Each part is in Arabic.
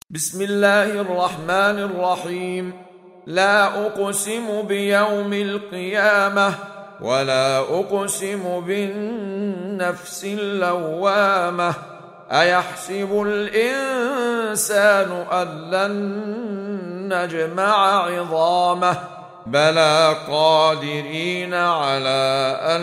بسم الله الرحمن الرحيم. لا أقسم بيوم القيامة ولا أقسم بالنفس اللوامة. أيحسب الإنسان أن لن نجمع عظامه بلى قادرين على أن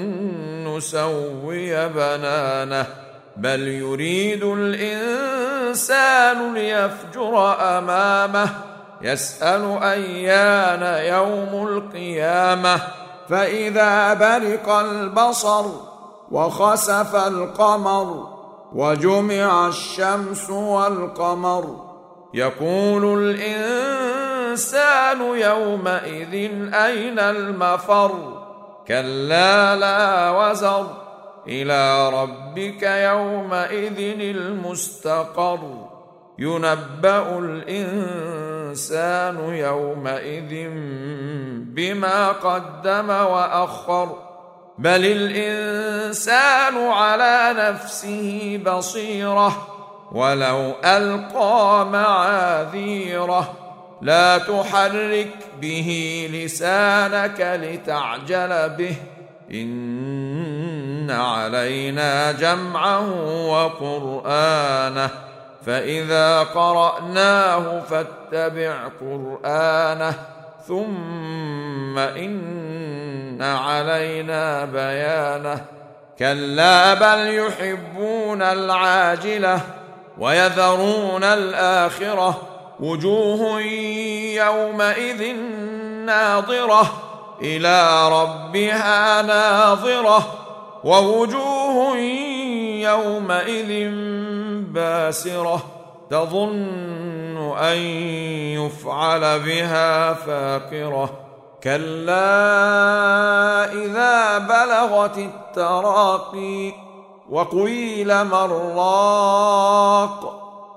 نسوي بنانه بل يريد الإنسان ليفجر أمامه يسأل أيان يوم القيامة فإذا برق البصر وخسف القمر وجمع الشمس والقمر يقول الإنسان يومئذ أين المفر كلا لا وزر إلى ربك يومئذ المستقر ينبأ الإنسان يومئذ بما قدم وأخر بل الإنسان على نفسه بصيرة ولو ألقى معاذيره لا تحرك به لسانك لتعجل به إن علينا جمعه وقرآنه فإذا قرأناه فاتبع قرآنه ثم إن علينا بيانه كلا بل يحبون العاجلة ويذرون الآخرة وجوه يومئذ ناظرة إلى ربها ناظرة ووجوه يومئذ باسرة تظن أن يفعل بها فاقرة كلا إذا بلغت التراقي وقيل من راق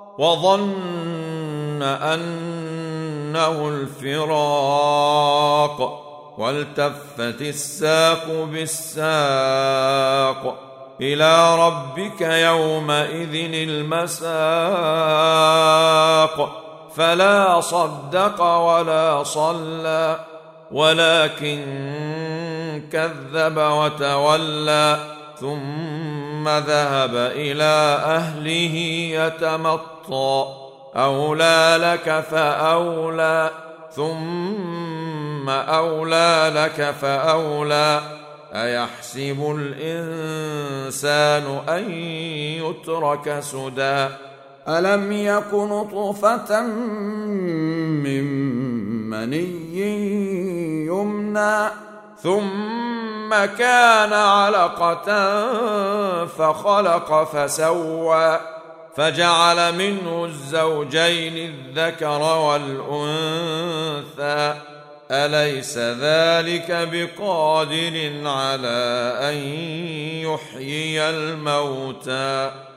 وظن أنه الفراق والتفت الساق بالساق إلى ربك يومئذ المساق فلا صدق ولا صلى ولكن كذب وتولى ثم ذهب إلى أهله يتمطى أولى لك فأولى ثم أولى لك فأولى أيحسب الإنسان أن يترك سدى ألم يك نطفة من مني يمنى ثم كان علقة فخلق فسوى فجعل منه الزوجين الذكر والأنثى أليس ذلك بقادر على أن يحيي الموتى